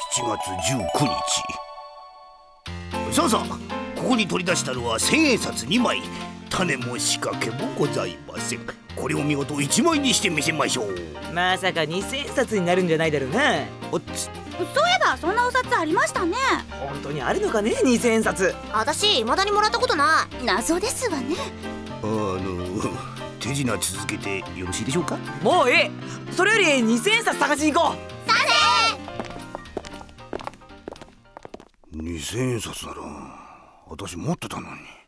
月19日。さあさあ、ここに取り出したのは千円札2枚。種も仕掛けもございません。これを見事1枚にしてみせましょう。 まさか2000円札になるんじゃないだろうな。 おっつ。 そういえばそんなお札ありましたね。 本当にあるのかね、2000円札。 私未だにもらったことない。 謎ですわね。 手品続けてよろしいでしょうか。 もうええ。それより2000円札探しに行こう。 2000円札なら私持ってたのに。